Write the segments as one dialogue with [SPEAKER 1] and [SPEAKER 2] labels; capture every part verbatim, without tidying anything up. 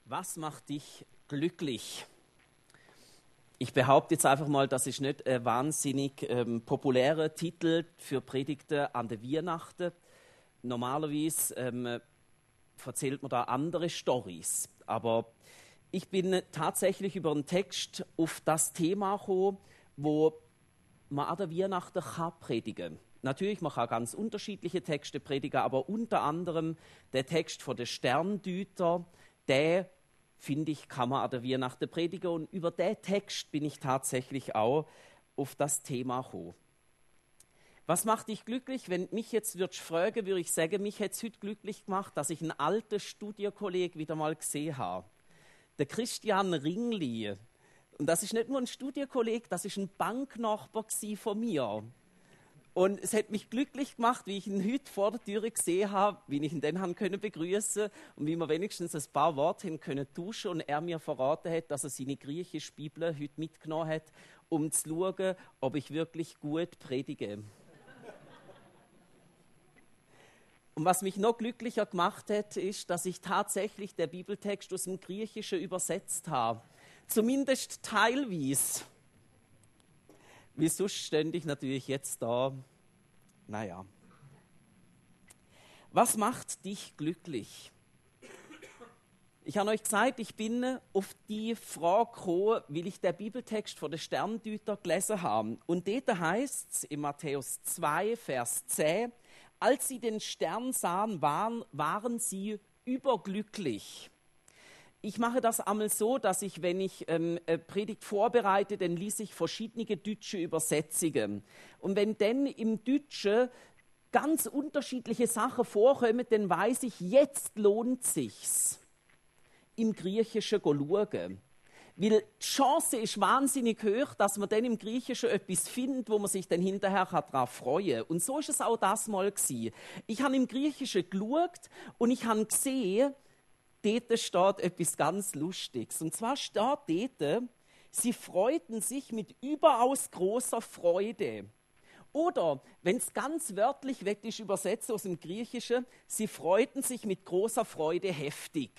[SPEAKER 1] Was macht dich glücklich? Ich behaupte jetzt einfach mal, das ist nicht ein wahnsinnig ähm, populärer Titel für Predigten an der Weihnachten. Normalerweise ähm, erzählt man da andere Storys. Aber ich bin tatsächlich über einen Text auf das Thema gekommen, wo man an der Weihnachten kann predigen kann. Natürlich, man kann ganz unterschiedliche Texte predigen, aber unter anderem der Text von den Sterndeuter, der, finde ich, kann man an der Weihnachten predigen. Und über den Text bin ich tatsächlich auch auf das Thema gekommen. Was macht dich glücklich? Wenn mich jetzt würdest fragen, würde ich sagen, mich hätte es heute glücklich gemacht, dass ich einen alten Studienkollegen wieder mal gesehen habe. Der Christian Ringli. Und das ist nicht nur ein Studienkollege, das ist ein Banknachbar von mir. Und es hat mich glücklich gemacht, wie ich ihn heute vor der Tür gesehen habe, wie ich ihn dann haben können begrüßen und wie wir wenigstens ein paar Worte haben können tauschen und er mir verraten hat, dass er seine griechische Bibel heute mitgenommen hat, um zu schauen, ob ich wirklich gut predige. Und was mich noch glücklicher gemacht hat, ist, dass ich tatsächlich den Bibeltext aus dem Griechischen übersetzt habe. Zumindest teilweise. Wie sonst stände ich natürlich jetzt da. Naja. Was macht dich glücklich? Ich habe euch gesagt, ich bin auf die Frage gekommen, weil ich den Bibeltext von den Sterndeuter gelesen habe. Und dort heißt es in Matthäus zwei, Vers zehn, als sie den Stern sahen, waren, waren sie überglücklich. Ich mache das einmal so, dass ich, wenn ich ähm, eine Predigt vorbereite, dann lese ich verschiedene deutsche Übersetzungen. Und wenn dann im Deutschen ganz unterschiedliche Sachen vorkommen, dann weiß ich, jetzt lohnt es sich, im Griechischen zu schauen. Weil die Chance ist wahnsinnig hoch, dass man dann im Griechischen etwas findet, wo man sich dann hinterher darauf freuen kann. Und so ist es auch das mal gewesen. Ich habe im Griechischen geschaut und ich habe gesehen, dort steht etwas ganz Lustiges. Und zwar steht dort, sie freuten sich mit überaus großer Freude. Oder, wenn es ganz wörtlich weg ist, übersetzt aus dem Griechischen, sie freuten sich mit großer Freude heftig.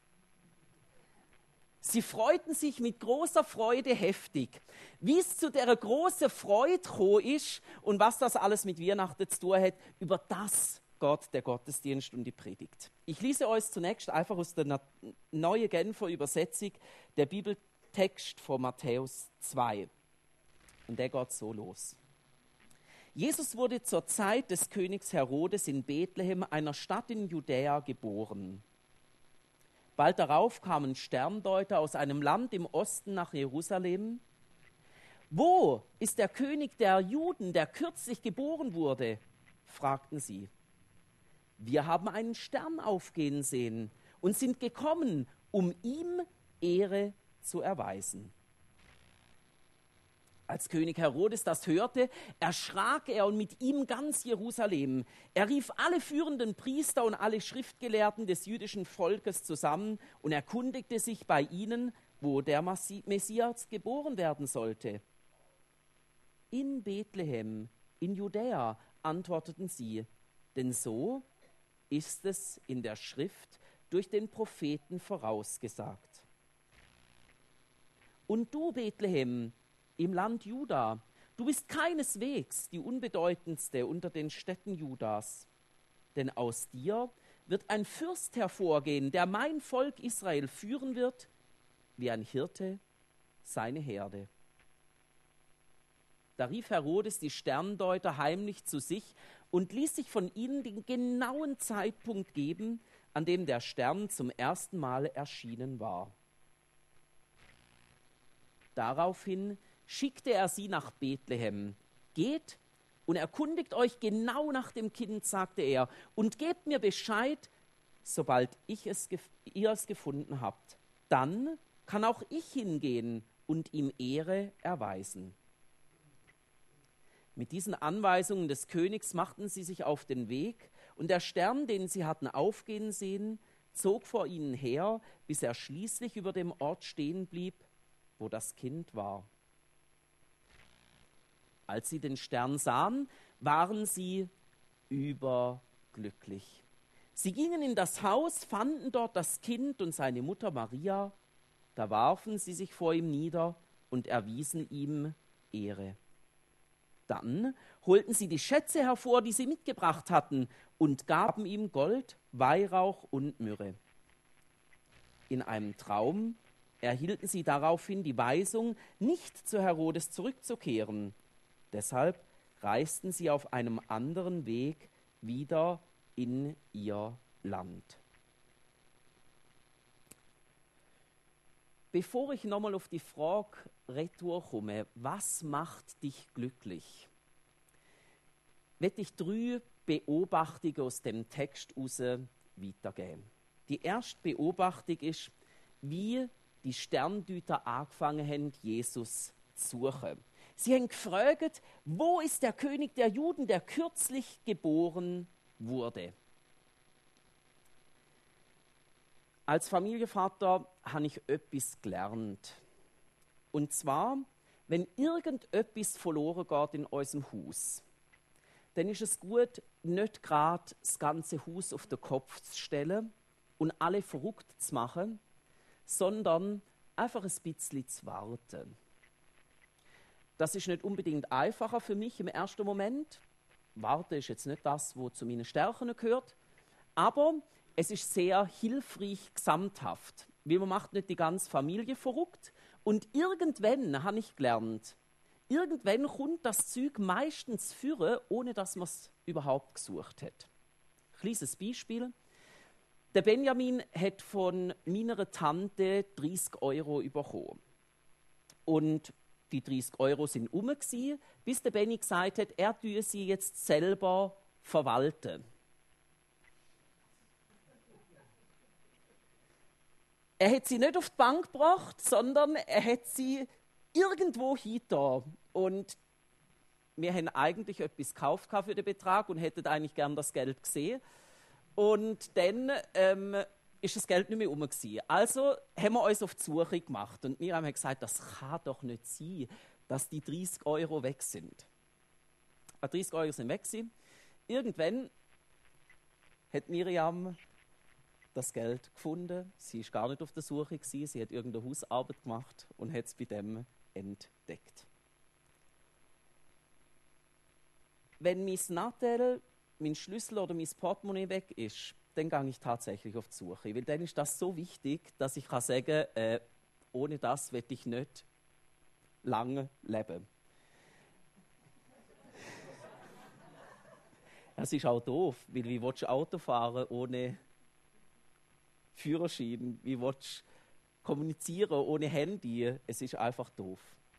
[SPEAKER 1] Sie freuten sich mit großer Freude heftig. Wie es zu der großen Freude gekommen ist und was das alles mit Weihnachten zu tun hat, über das Gott, der Gottesdienst und die Predigt. Ich lese euch zunächst einfach aus der neuen Genfer Übersetzung der Bibeltext von Matthäus zwei. Und der geht so los. Jesus wurde zur Zeit des Königs Herodes in Bethlehem, einer Stadt in Judäa, geboren. Bald darauf kamen Sterndeuter aus einem Land im Osten nach Jerusalem. Wo ist der König der Juden, der kürzlich geboren wurde? Fragten sie. Wir haben einen Stern aufgehen sehen und sind gekommen, um ihm Ehre zu erweisen. Als König Herodes das hörte, erschrak er und mit ihm ganz Jerusalem. Er rief alle führenden Priester und alle Schriftgelehrten des jüdischen Volkes zusammen und erkundigte sich bei ihnen, wo der Messias geboren werden sollte. In Bethlehem, in Judäa, antworteten sie, denn so ist es in der Schrift durch den Propheten vorausgesagt. Und du, Bethlehem, im Land Juda, du bist keineswegs die unbedeutendste unter den Städten Judas, denn aus dir wird ein Fürst hervorgehen, der mein Volk Israel führen wird, wie ein Hirte seine Herde. Da rief Herodes die Sterndeuter heimlich zu sich und ließ sich von ihnen den genauen Zeitpunkt geben, an dem der Stern zum ersten Mal erschienen war. Daraufhin schickte er sie nach Bethlehem. Geht und erkundigt euch genau nach dem Kind, sagte er, und gebt mir Bescheid, sobald ich es, ihr es gefunden habt. Dann kann auch ich hingehen und ihm Ehre erweisen. Mit diesen Anweisungen des Königs machten sie sich auf den Weg, und der Stern, den sie hatten aufgehen sehen, zog vor ihnen her, bis er schließlich über dem Ort stehen blieb, wo das Kind war. Als sie den Stern sahen, waren sie überglücklich. Sie gingen in das Haus, fanden dort das Kind und seine Mutter Maria. Da warfen sie sich vor ihm nieder und erwiesen ihm Ehre. Dann holten sie die Schätze hervor, die sie mitgebracht hatten, und gaben ihm Gold, Weihrauch und Myrrhe. In einem Traum erhielten sie daraufhin die Weisung, nicht zu Herodes zurückzukehren. Deshalb reisten sie auf einem anderen Weg wieder in ihr Land. Bevor ich nochmal auf die Frage retour komme, was macht dich glücklich, werde ich drei Beobachtungen aus dem Text heraus weitergeben. Die erste Beobachtung ist, wie die Sterndeuter angefangen haben, Jesus zu suchen. Sie haben gefragt, wo ist der König der Juden, der kürzlich geboren wurde? Als Familienvater habe ich etwas gelernt. Und zwar, wenn irgendetwas verloren geht in unserem Haus, dann ist es gut, nicht gerade das ganze Haus auf den Kopf zu stellen und alle verrückt zu machen, sondern einfach ein bisschen zu warten. Das ist nicht unbedingt einfacher für mich im ersten Moment. Warten ist jetzt nicht das, was zu meinen Stärken gehört, aber es ist sehr hilfreich gesamthaft, weil man macht nicht die ganze Familie verrückt. Und irgendwann, habe ich gelernt, irgendwann kommt das Zeug meistens führen, ohne dass man es überhaupt gesucht hat. Kleines Beispiel. Der Benjamin hat von meiner Tante dreißig Euro bekommen. Und die dreißig Euro sind um, bis der Benny gesagt hat, er tue sie jetzt selber verwalten. Er hat sie nicht auf die Bank gebracht, sondern er hat sie irgendwo hingetan. Und wir haben eigentlich etwas gekauft für den Betrag und hätten eigentlich gern das Geld gesehen. Und dann ähm, ist das Geld nicht mehr rum gewesen. Also haben wir uns auf die Suche gemacht. Und wir haben gesagt, das kann doch nicht sein, dass die dreißig Euro weg sind. Die dreißig Euro sind weg gewesen. Irgendwann hat Miriam das Geld gefunden. Sie ist gar nicht auf der Suche gewesen. Sie hat irgendeine Hausarbeit gemacht und hat es bei dem entdeckt. Wenn mein Nattel, mein Schlüssel oder mein Portemonnaie weg ist, dann gehe ich tatsächlich auf die Suche. Weil dann ist das so wichtig, dass ich kann sagen kann, äh, ohne das will ich nicht lange leben. Das ist auch doof, weil wie willst du Auto fahren ohne Führerschein? Wie willst du kommunizieren ohne Handy? Es ist einfach doof.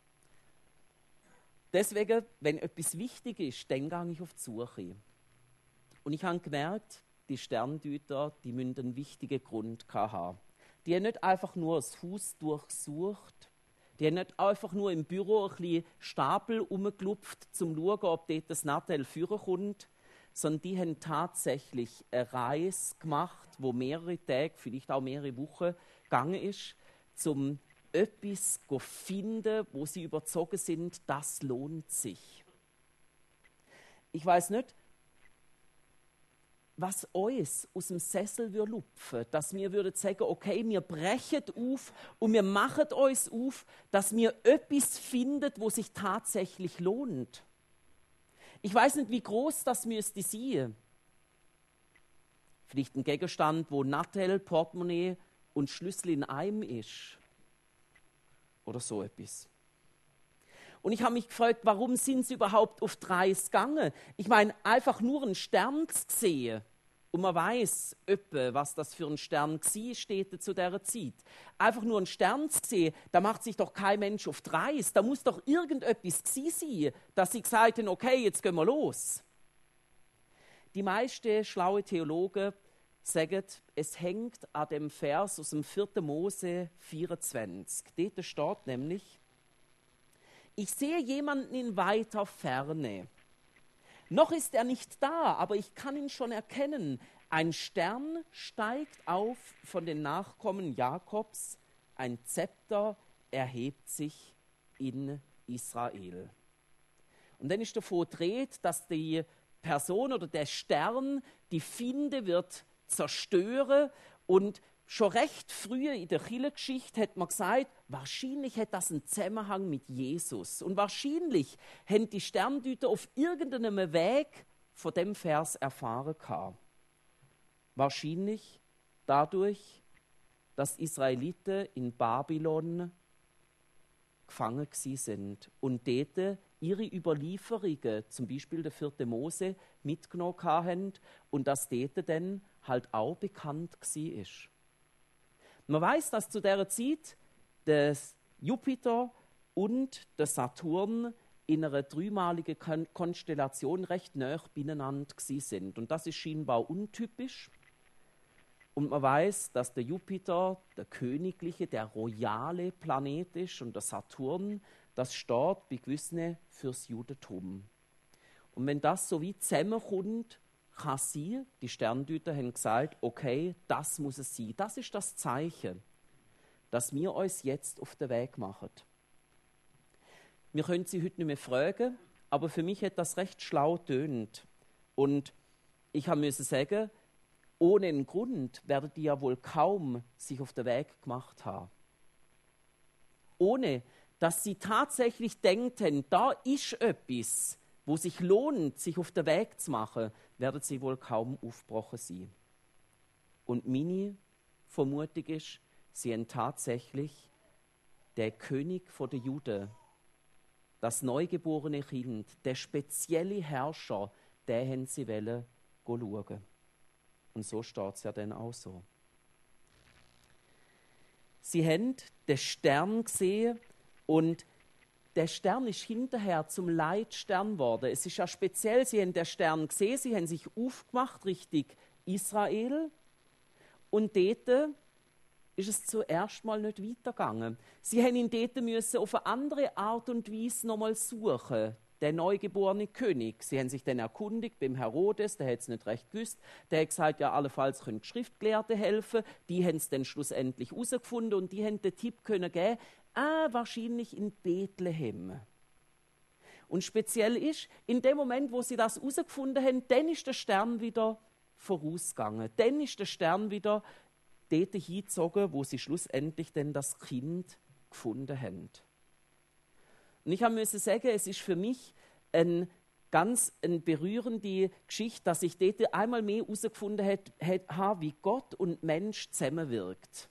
[SPEAKER 1] Deswegen, wenn etwas wichtig ist, dann gehe ich auf die Suche. Und ich habe gemerkt, die Sterndeuter, die müssen einen wichtigen Grund haben. Die haben nicht einfach nur das Haus durchsucht, die haben nicht einfach nur im Büro ein bisschen Stapel umgeklopft, um zu schauen, ob dort das Nattel führen kommt, sondern die haben tatsächlich eine Reise gemacht, wo mehrere Tage, vielleicht auch mehrere Wochen gegangen ist, um etwas zu finden, wo sie überzeugt sind, das lohnt sich. Ich weiß nicht, was uns aus dem Sessel würde lupfen, dass wir würden sagen, okay, wir brechen auf und wir machen uns auf, dass wir etwas finden, wo sich tatsächlich lohnt. Ich weiß nicht, wie groß das müsste sein. Vielleicht ein Gegenstand, wo Nattel, Portemonnaie und Schlüssel in einem ist. Oder so etwas. Und ich habe mich gefragt, warum sind sie überhaupt auf die Reise gegangen? Ich meine, einfach nur einen Stern zu sehen. Und man weiss öppe, was das für ein Stern war, steht zu dieser Zeit. Einfach nur einen Stern zu sehen, da macht sich doch kein Mensch auf die Reise. Da muss doch irgendetwas sein, dass sie gesagt haben, okay, jetzt gehen wir los. Die meisten schlauen Theologen sagen, es hängt an dem Vers aus dem vierten Mose vierundzwanzig. Dort steht nämlich, ich sehe jemanden in weiter Ferne. Noch ist er nicht da, aber ich kann ihn schon erkennen. Ein Stern steigt auf von den Nachkommen Jakobs, ein Zepter erhebt sich in Israel. Und dann ist davon gedreht, dass die Person oder der Stern die Finde wird zerstören. Und schon recht früh in der Kirchengeschichte hat man gesagt, wahrscheinlich hat das einen Zusammenhang mit Jesus. Und wahrscheinlich haben die Sterndeuter auf irgendeinem Weg von dem Vers erfahren gehabt. Wahrscheinlich dadurch, dass die Israeliten in Babylon gefangen gewesen sind und dort ihre Überlieferungen, zum Beispiel der vierte Mose, mitgenommen haben und dass dort dann halt auch bekannt war. Man weiß, dass zu dieser Zeit der Jupiter und der Saturn in einer dreimaligen Kon- Konstellation recht nah beieinander sind. Und das ist scheinbar untypisch. Und man weiß, dass der Jupiter der königliche, der royale Planet ist und der Saturn, das steht bei gewissen fürs Judentum. Und wenn das so wie zusammenkommt, kann sie, die Sterndeuter haben gesagt, okay, das muss es sein. Das ist das Zeichen, dass wir uns jetzt auf den Weg machen. Wir können sie heute nicht mehr fragen, aber für mich hat das recht schlau tönt. Und ich musste sagen, ohne einen Grund werden die ja wohl kaum sich auf den Weg gemacht haben. Ohne, dass sie tatsächlich denken, da ist etwas, wo sich lohnt, sich auf den Weg zu machen, werden sie wohl kaum aufgebrochen sein. Und meine Vermutung ist, sie haben tatsächlich der König der Juden, das neugeborene Kind, der spezielle Herrscher, den haben sie wollen schauen. Und so steht es ja dann auch so. Sie haben den Stern gesehen und der Stern ist hinterher zum Leitstern geworden. Es ist ja speziell, sie haben den Stern gesehen, sie haben sich aufgemacht Richtung Israel und dort ist es zuerst mal nicht weitergegangen. Sie haben ihn dort müssen auf eine andere Art und Weise nochmal suchen, der neugeborene König. Sie haben sich dann erkundigt beim Herodes, der hat es nicht recht gewusst. Der hat gesagt, ja, allenfalls können die Schriftgelehrte helfen. Die haben es dann schlussendlich herausgefunden und die haben den Tipp können geben, ah, wahrscheinlich in Bethlehem. Und speziell ist, in dem Moment, wo sie das herausgefunden haben, dann ist der Stern wieder vorausgegangen. Dann ist der Stern wieder dort hingezogen, wo sie schlussendlich dann das Kind gefunden haben. Und ich musste sagen, es ist für mich ein ganz eine berührende Geschichte, dass ich dort einmal mehr herausgefunden habe, wie Gott und Mensch zusammenwirkt.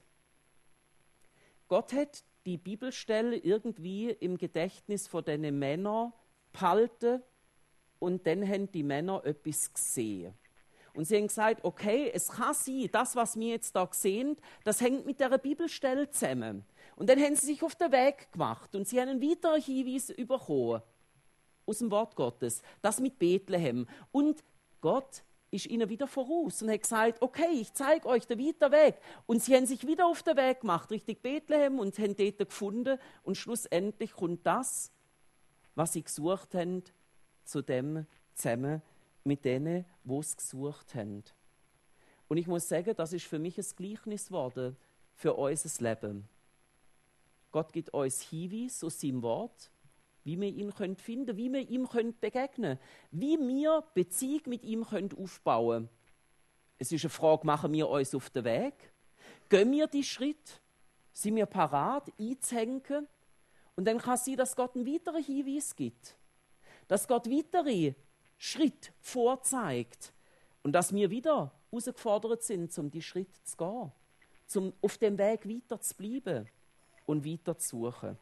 [SPEAKER 1] Gott hat die Bibelstelle irgendwie im Gedächtnis von diesen Männern behalten und dann haben die Männer etwas gesehen. Und sie haben gesagt, okay, es kann sein, das, was wir jetzt da sehen, das hängt mit der Bibelstelle zusammen. Und dann haben sie sich auf den Weg gemacht und sie haben einen weiteren Hinweis bekommen aus dem Wort Gottes, das mit Bethlehem. Und Gott ist ihnen wieder voraus und hat gesagt, okay, ich zeige euch den weiteren Weg. Und sie haben sich wieder auf den Weg gemacht, Richtung Bethlehem, und haben dort gefunden. Und schlussendlich kommt das, was sie gesucht haben, zu dem zusammen mit denen, die es gesucht haben. Und ich muss sagen, das ist für mich ein Gleichnis geworden für unser Leben. Gott gibt uns Hinweise aus seinem Wort, wie wir ihn finden können, wie wir ihm begegnen können, wie wir Beziehung mit ihm aufbauen können. Es ist eine Frage, machen wir uns auf den Weg? Gehen wir die Schritt? Sind wir parat, einzuhängen? Und dann kann es sein, dass Gott einen weiteren Hinweis gibt. Dass Gott weitere Schritt vorzeigt. Und dass wir wieder herausgefordert sind, um die Schritte zu gehen. Um auf dem Weg weiter zu bleiben und weiter zu suchen.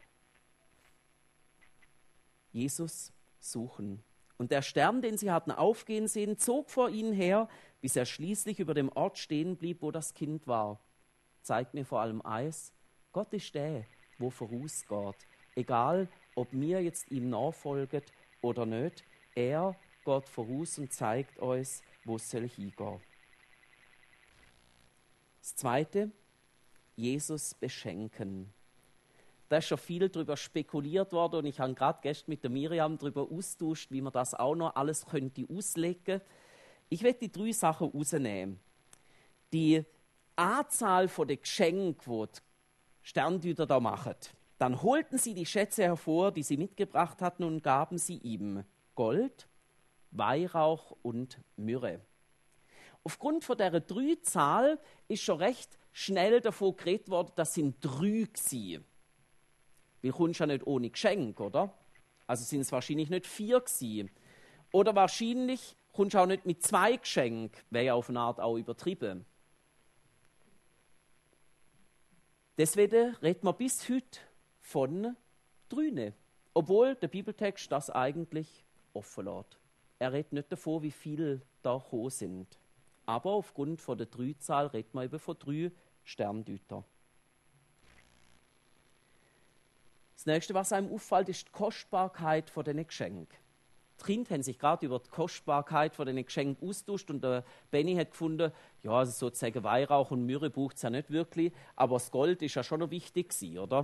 [SPEAKER 1] Jesus suchen. Und der Stern, den sie hatten aufgehen sehen, zog vor ihnen her, bis er schließlich über dem Ort stehen blieb, wo das Kind war. Zeigt mir vor allem eins, Gott ist der, wo vorausgeht. Egal, ob wir jetzt ihm nachfolgen oder nicht, er geht voraus und zeigt uns, wo es soll hingehen. Das Zweite, Jesus beschenken. Da ist schon viel darüber spekuliert worden und ich habe gerade gestern mit der Miriam darüber austauscht, wie man das auch noch alles könnte auslegen. Ich werde die drei Sachen rausnehmen. Die Anzahl der Geschenke, die die Sterndeuter da machen. Dann holten sie die Schätze hervor, die sie mitgebracht hatten, und gaben sie ihm Gold, Weihrauch und Myrrhe. Aufgrund von dieser Drei-Zahl ist schon recht schnell davon geredet worden, das sind drei gewesen. Weil kommst ja nicht ohne Geschenk, oder? Also sind es wahrscheinlich nicht vier gewesen. Oder wahrscheinlich kommst du auch nicht mit zwei Geschenken, wäre ja auf eine Art auch übertrieben. Deswegen redet man bis heute von drei, obwohl der Bibeltext das eigentlich offen lässt. Er redet nicht davon, wie viele da gekommen sind. Aber aufgrund von der Dreizahl redet man eben von drei Sterndeuter. Das Nächste, was einem auffällt, ist die Kostbarkeit von diesen Geschenken. Die Kinder haben sich gerade über die Kostbarkeit von diesen Geschenken austauscht und der Benny hat gefunden, ja, also sozusagen Weihrauch und Myrrhe braucht es ja nicht wirklich, aber das Gold ist ja schon noch wichtig gewesen, oder?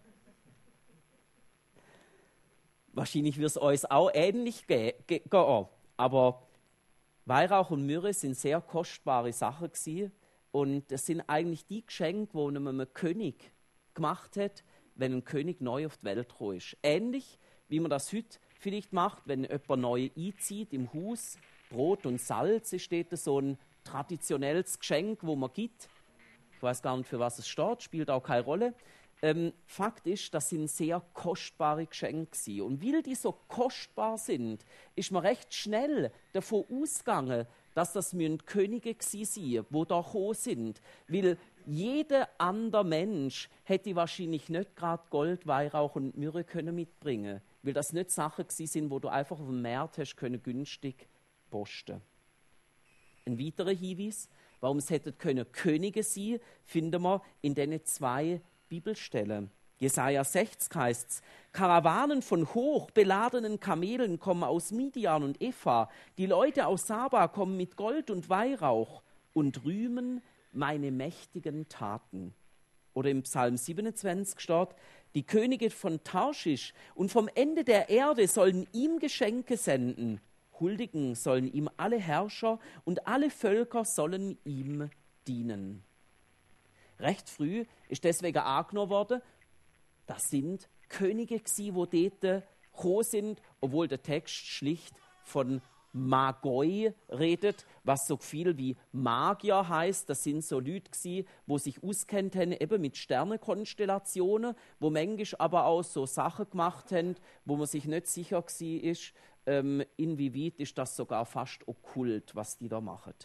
[SPEAKER 1] Wahrscheinlich wird es uns auch ähnlich gehen, aber Weihrauch und Myrrhe sind sehr kostbare Sachen gewesen und das sind eigentlich die Geschenke, die man einem König gemacht hat, wenn ein König neu auf die Welt gekommen ist. Ähnlich wie man das heute vielleicht macht, wenn jemand neu einzieht im Haus, Brot und Salz ist dort so ein traditionelles Geschenk, wo man gibt. Ich weiß gar nicht, für was es steht, spielt auch keine Rolle. Ähm, Fakt ist, das sind sehr kostbare Geschenke gewesen. Und weil die so kostbar sind, ist man recht schnell davon ausgegangen, dass das müssen Könige gewesen sein, die da gekommen sind. Weil jeder andere Mensch hätte wahrscheinlich nicht gerade Gold, Weihrauch und Myrrhe können mitbringen, weil das nicht Sachen gewesen sind, wo du einfach auf dem Markt hast können günstig posten. Ein weiterer Hinweis, warum es hätten können Könige sein, finden wir in diesen zwei Bibelstellen. Jesaja sechzig heißt es: Karawanen von hoch beladenen Kamelen kommen aus Midian und Epha. Die Leute aus Saba kommen mit Gold und Weihrauch und rühmen meine mächtigen Taten. Oder im Psalm siebenundzwanzig steht: Die Könige von Tarschisch und vom Ende der Erde sollen ihm Geschenke senden. Huldigen sollen ihm alle Herrscher und alle Völker sollen ihm dienen. Recht früh ist deswegen angenommen worden, das sind Könige gewesen, die dort gekommen sind, obwohl der Text schlicht von Magoi redet, was so viel wie Magier heißt. Das sind so Leute gewesen, die sich auskennt haben, eben mit Sternenkonstellationen, wo manchmal aber auch so Sachen gemacht haben, wo man sich nicht sicher war, ähm, inwieweit ist das sogar fast okkult, was die da machen.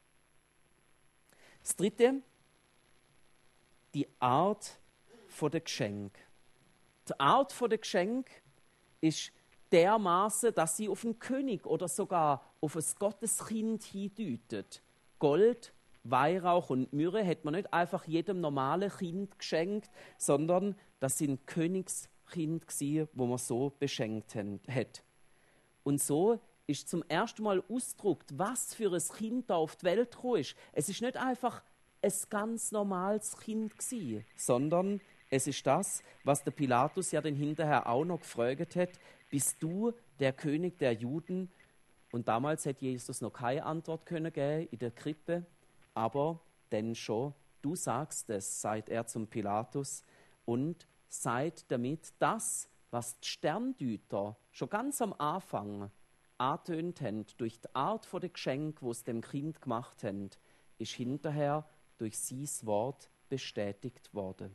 [SPEAKER 1] Das Dritte, die Art von der Geschenk. Die Art von der Geschenk ist dermaßen, dass sie auf einen König oder sogar auf ein Gotteskind hindeutet. Gold, Weihrauch und Myrrhe hat man nicht einfach jedem normalen Kind geschenkt, sondern das sind Königskind gsi, wo man so beschenkt hat. Und so ist zum ersten Mal ausgedrückt, was für ein Kind da auf die Welt gekommen ist. Es ist nicht einfach ein ganz normales Kind gsi, sondern es ist das, was der Pilatus ja dann hinterher auch noch gefragt hat: Bist du der König der Juden? Und damals hätte Jesus noch keine Antwort können geben in der Krippe, aber denn schon, du sagst es, sagt er zum Pilatus, und seid damit das, was die Sterndeuter schon ganz am Anfang angetönt haben, durch die Art von dem Geschenk, wo es dem Kind gemacht haben, ist hinterher durch sein Wort bestätigt worden.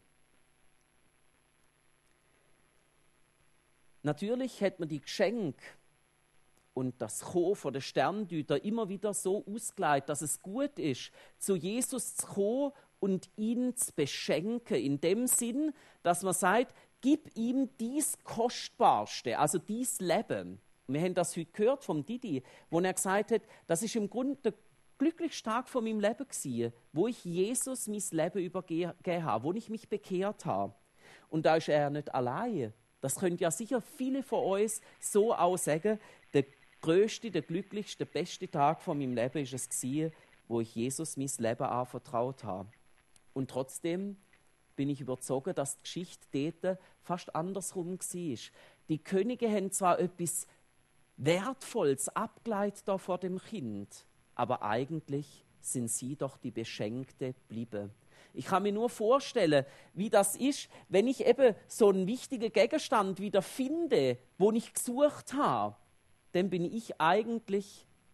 [SPEAKER 1] Natürlich hat man die Geschenke und das Kommen von den Sterndeuter immer wieder so ausgelegt, dass es gut ist, zu Jesus zu kommen und ihn zu beschenken. In dem Sinn, dass man sagt, gib ihm dies Kostbarste, also dies Leben. Wir haben das heute gehört vom Didi, wo er gesagt hat, das ist im Grunde der glücklichste Tag von meinem Leben gewesen, wo ich Jesus mein Leben übergeben habe, wo ich mich bekehrt habe. Und da ist er nicht allein. Das können ja sicher viele von uns so auch sagen, der größte, der glücklichste, der beste Tag von meinem Leben ist es gewesen, wo ich Jesus mein Leben anvertraut habe. Und trotzdem bin ich überzeugt, dass die Geschichte dort fast andersrum war. Die Könige haben zwar etwas Wertvolles abgeleitet da vor dem Kind, aber eigentlich sind sie doch die Beschenkte geblieben. Ich kann mir nur vorstellen, wie das ist, wenn ich eben so einen wichtigen Gegenstand wieder finde, wo ich gesucht habe, dann bin ich eigentlich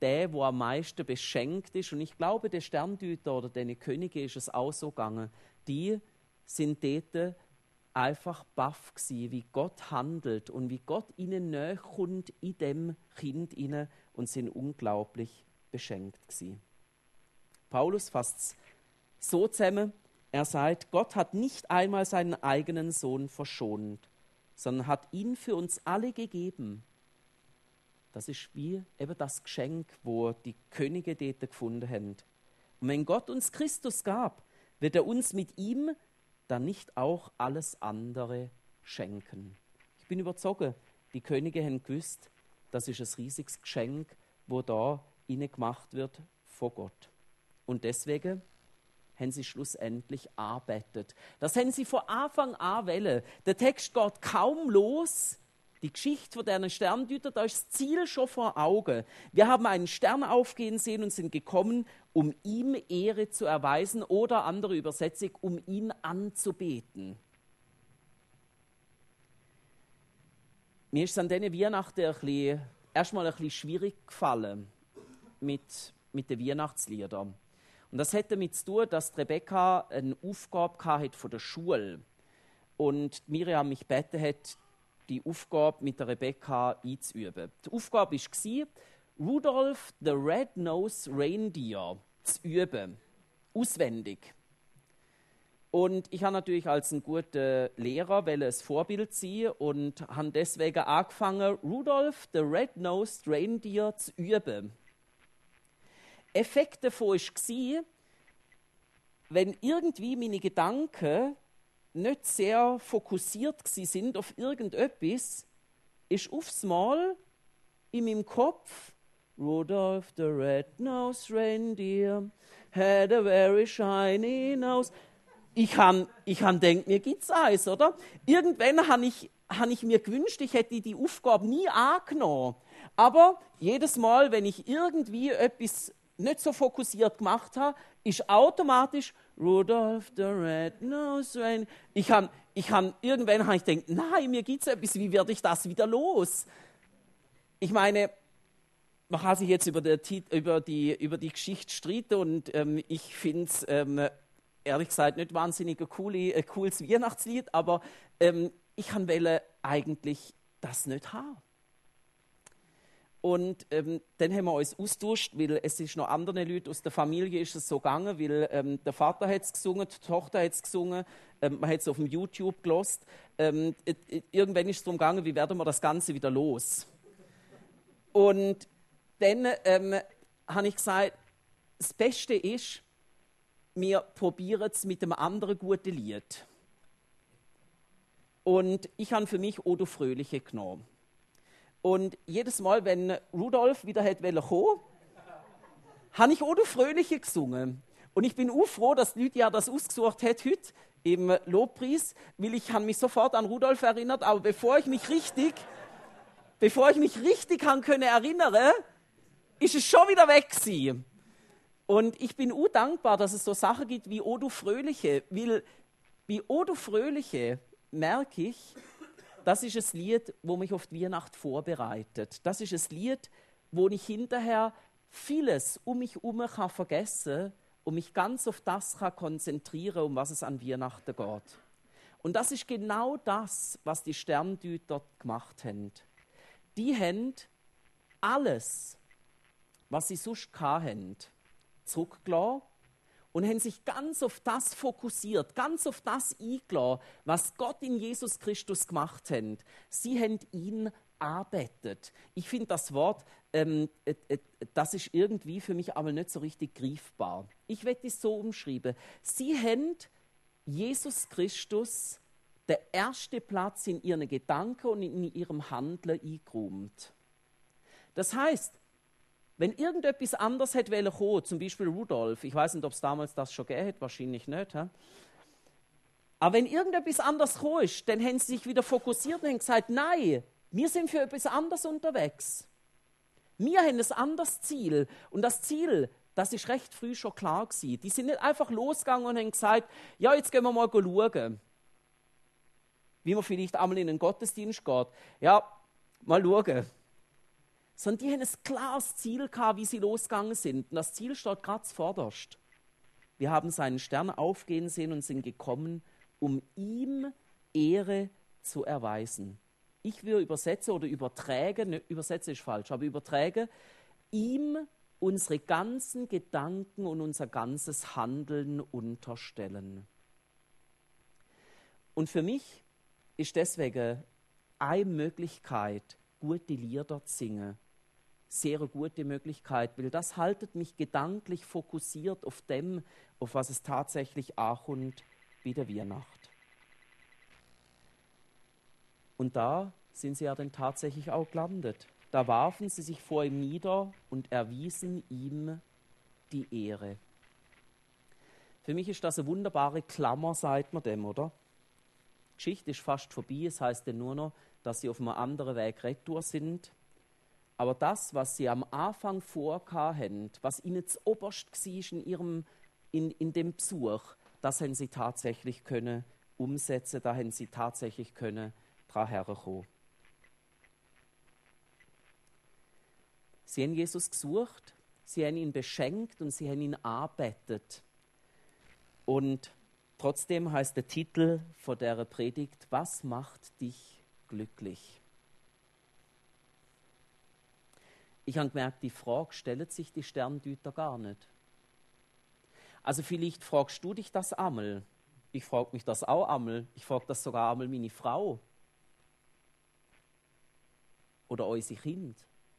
[SPEAKER 1] der, wo am meisten beschenkt ist. Und ich glaube, der Sterndeuter oder den Könige ist es auch so gegangen. Die sind dort einfach baff gsi, wie Gott handelt und wie Gott ihnen näher kommt in dem Kind inne und sind unglaublich beschenkt gsi. Paulus fasst es so zusammen, er sagt, Gott hat nicht einmal seinen eigenen Sohn verschont, sondern hat ihn für uns alle gegeben. Das ist wie eben das Geschenk, wo die Könige dort gefunden haben. Und wenn Gott uns Christus gab, wird er uns mit ihm dann nicht auch alles andere schenken. Ich bin überzeugt, die Könige haben gewusst, das ist ein riesiges Geschenk, wo da ihnen gemacht wird von Gott. Und deswegen haben sie schlussendlich arbeitet. Das haben sie von Anfang an wollen. Der Text geht kaum los. Die Geschichte von diesen Sterndeuter, da ist das Ziel schon vor Augen. Wir haben einen Stern aufgehen sehen und sind gekommen, um ihm Ehre zu erweisen oder, andere Übersetzung, um ihn anzubeten. Mir ist es an diesen Weihnachten ein bisschen, erstmal ein bisschen schwierig gefallen mit, mit den Weihnachtsliedern. Und das hat damit zu tun, dass Rebecca eine Aufgabe hatte von der Schule. Und Miriam mich gebeten hat, die Aufgabe mit der Rebecca einzuüben. Die Aufgabe war, Rudolph the Red-Nosed Reindeer zu üben, auswendig. Und ich habe natürlich als ein guter Lehrer ein Vorbild sein und habe deswegen angefangen, Rudolph the Red-Nosed Reindeer zu üben. Effekt davon war, wenn irgendwie meine Gedanken nicht sehr fokussiert sind auf irgendetwas, ist aufs Mal in meinem Kopf Rudolph the Red-Nosed Reindeer had a very shiny nose. Ich habe ich han gedacht, mir gibt's eins, oder? Irgendwann habe ich, hab ich mir gewünscht, ich hätte die Aufgabe nie angenommen. Aber jedes Mal, wenn ich irgendwie etwas nicht so fokussiert gemacht habe, ist automatisch Rudolph the Red-Nosed Reindeer. Ich han, ich han, irgendwann habe ich gedacht, nein, mir gibt es etwas, wie werde ich das wieder los? Ich meine, man kann sich jetzt über die, über die, über die Geschichte streiten und ähm, ich finde es ähm, ehrlich gesagt nicht wahnsinnig ein, coole, ein cooles Weihnachtslied, aber ähm, ich wollte eigentlich das nicht haben. Und ähm, dann haben wir uns austauscht, weil es ist noch anderen Leuten aus der Familie ist es so gegangen, weil ähm, der Vater hat es gesungen, die Tochter hat es gesungen, ähm, man hat es auf dem YouTube gelost. Ähm, äh, irgendwann ist es darum gegangen, wie werden wir das Ganze wieder los? Und dann ähm, habe ich gesagt, das Beste ist, wir probieren es mit einem anderen guten Lied. Und ich habe für mich Odo Fröhliche genommen. Und jedes Mal, wenn Rudolf wieder kommen wollte, habe ich Odo Fröhliche gesungen. Und ich bin auch froh, dass die Leute ja das ausgesucht hat heute im Lobpreis, weil ich habe mich sofort an Rudolf erinnert, aber bevor ich mich richtig, bevor ich mich richtig an können erinnere, ist es schon wieder weg gewesen. Und ich bin auch dankbar, dass es so Sachen gibt wie Odo Fröhliche, weil bei Odo Fröhliche merke ich, das ist ein Lied, das mich auf die Weihnacht vorbereitet. Das ist ein Lied, wo ich hinterher vieles um mich herum vergessen kann und mich ganz auf das kann konzentrieren, um was es an Weihnachten geht. Und das ist genau das, was die Sterndeuter gemacht haben. Die haben alles, was sie sonst hatten, zurückgelassen und haben sich ganz auf das fokussiert, ganz auf das eingelassen, was Gott in Jesus Christus gemacht hat. Sie haben ihn arbeitet. Ich finde das Wort, ähm, äh, äh, das ist irgendwie für mich aber nicht so richtig greifbar. Ich werde es so umschreiben. Sie haben Jesus Christus den ersten Platz in ihren Gedanken und in ihrem Handeln eingeräumt. Das heißt, wenn irgendetwas anderes hätte wollen kommen, zum Beispiel Rudolf, ich weiß nicht, ob es damals das schon gegeben hat, wahrscheinlich nicht. He? Aber wenn irgendetwas anderes gekommen ist, dann haben sie sich wieder fokussiert und haben gesagt, nein, wir sind für etwas anderes unterwegs. Wir haben ein anderes Ziel. Und das Ziel, das ist recht früh schon klar gewesen. Die sind nicht einfach losgegangen und haben gesagt, ja, jetzt gehen wir mal schauen. Wie man vielleicht einmal in einen Gottesdienst geht. Ja, mal schauen. sondern die haben ein klares Ziel gehabt, wie sie losgegangen sind. Und das Ziel steht gerade zuvorderst. Wir haben seinen Stern aufgehen sehen und sind gekommen, um ihm Ehre zu erweisen. Ich will übersetzen oder überträge, ne, übersetze ist falsch, aber überträge, ihm unsere ganzen Gedanken und unser ganzes Handeln unterstellen. Und für mich ist deswegen eine Möglichkeit, gute Lieder zu singen. Sehr eine gute Möglichkeit, weil das haltet mich gedanklich fokussiert auf dem, auf was es tatsächlich ankommt bei der Weihnacht. Und da sind sie ja dann tatsächlich auch gelandet. Da warfen sie sich vor ihm nieder und erwiesen ihm die Ehre. Für mich ist das eine wunderbare Klammer, sagt man dem, oder? Die Geschichte ist fast vorbei, es heißt dann nur noch, dass sie auf einem anderen Weg retour sind. Aber das, was sie am Anfang vorhatten, was ihnen das Oberst war in, ihrem, in, in dem Besuch, das haben sie tatsächlich können umsetzen, da haben sie tatsächlich können daran herkommen. Sie haben Jesus gesucht, sie haben ihn beschenkt und sie haben ihn angebetet. Und trotzdem heißt der Titel von der Predigt, was macht dich glücklich? Ich habe gemerkt, die Frage stellt sich die Sterndeuter gar nicht. Also vielleicht fragst du dich das einmal. Ich frage mich das auch einmal. Ich frage das sogar einmal meine Frau. Oder unsere Kinder.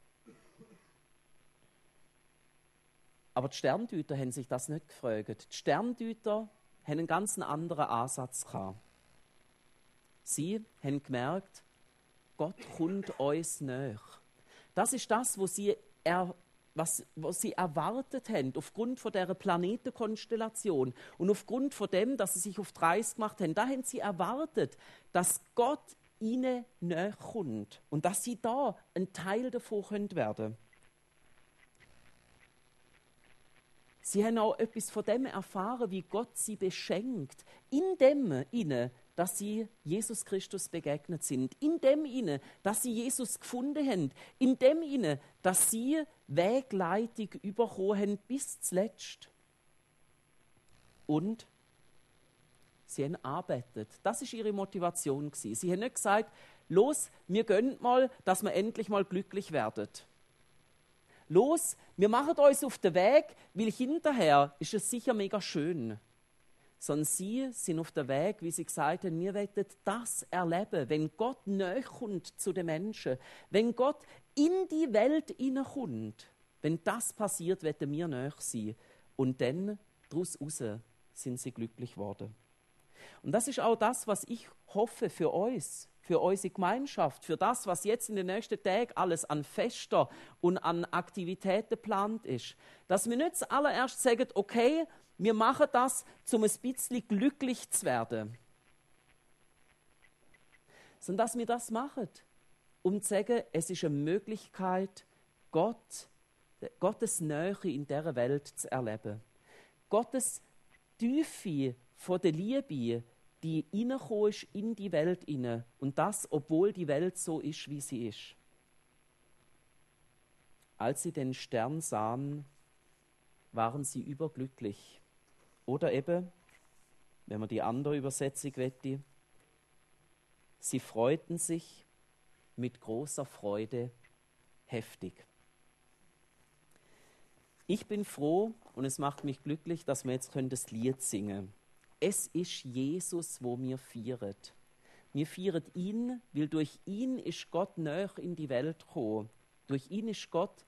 [SPEAKER 1] Aber die Sterndeuter haben sich das nicht gefragt. Die Sterndeuter haben einen ganz anderen Ansatz gehabt. Sie haben gemerkt, Gott kommt uns näher. Das ist das, was sie, er, was, was sie erwartet haben, aufgrund von dieser Planetenkonstellation und aufgrund von dem, dass sie sich auf die Reise gemacht haben. Da haben sie erwartet, dass Gott ihnen näher kommt und dass sie da ein Teil davon können werden. Sie haben auch etwas von dem erfahren, wie Gott sie beschenkt, in dem inne, dass sie Jesus Christus begegnet sind, in dem inne, dass sie Jesus gefunden haben, in dem inne, dass sie Wegleitung bekommen haben bis zuletzt. Und sie haben arbeitet. Das ist ihre Motivation gewesen. Sie haben nicht gesagt, los, wir gönnen mal, dass wir endlich mal glücklich werden. Los, wir machen uns auf den Weg, weil hinterher ist es sicher mega schön. Sondern sie sind auf dem Weg, wie sie gesagt haben, wir wollen das erleben, wenn Gott näher kommt zu den Menschen, wenn Gott in die Welt hineinkommt. Wenn das passiert, wollen wir näher sein. Und dann, daraus raus, sind sie glücklich geworden. Und das ist auch das, was ich hoffe für uns, für unsere Gemeinschaft, für das, was jetzt in den nächsten Tagen alles an Fester und an Aktivitäten geplant ist. Dass wir nicht zuallererst sagen, okay, wir machen das, um ein bisschen glücklich zu werden. Sondern dass wir das machen, um zu sagen, es ist eine Möglichkeit, Gott, Gottes Nähe in dieser Welt zu erleben. Gottes Tiefe von der Liebe, die reingekommen ist in die Welt hinein. Und das, obwohl die Welt so ist, wie sie ist. Als sie den Stern sahen, waren sie überglücklich. Oder eben, wenn man die andere Übersetzung wette, sie freuten sich mit großer Freude heftig. Ich bin froh und es macht mich glücklich, dass wir jetzt das Lied singen können. Es ist Jesus, wo wir feiern. Wir feiern ihn, weil durch ihn ist Gott näher in die Welt gekommen. Durch ihn ist Gott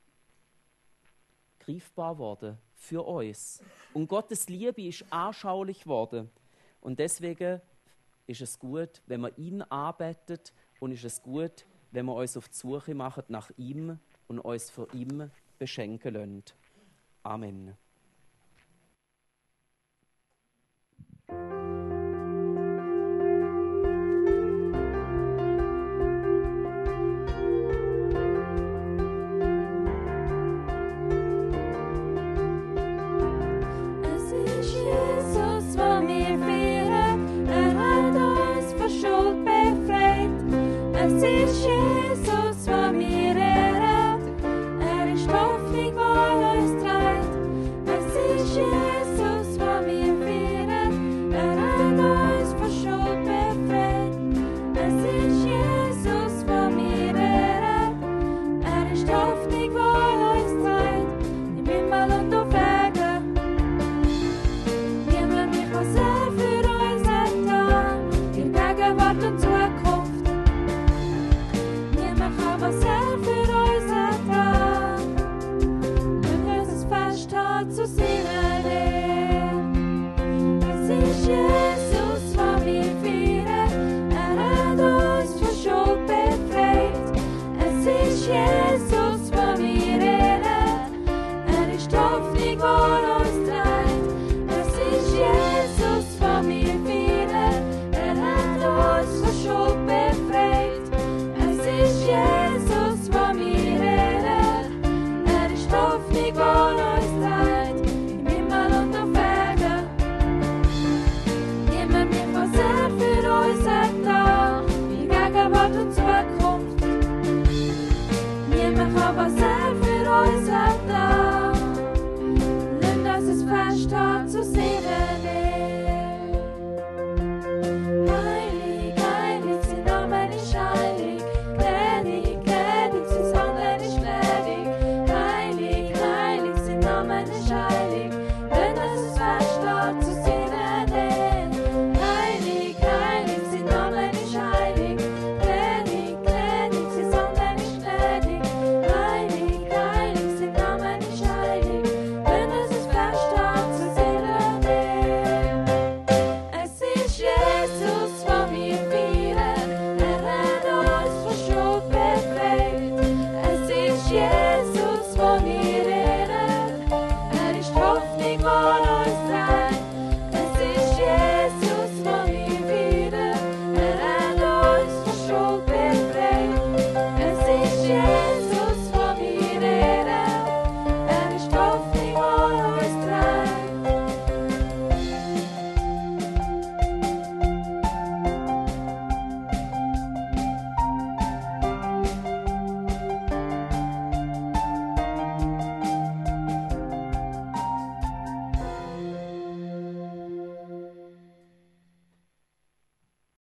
[SPEAKER 1] greifbar worden für uns. Und Gottes Liebe ist anschaulich worden. Und deswegen ist es gut, wenn wir ihn arbeitet und ist es gut, wenn wir uns auf die Suche machen nach ihm und uns von ihm beschenken lassen. Amen.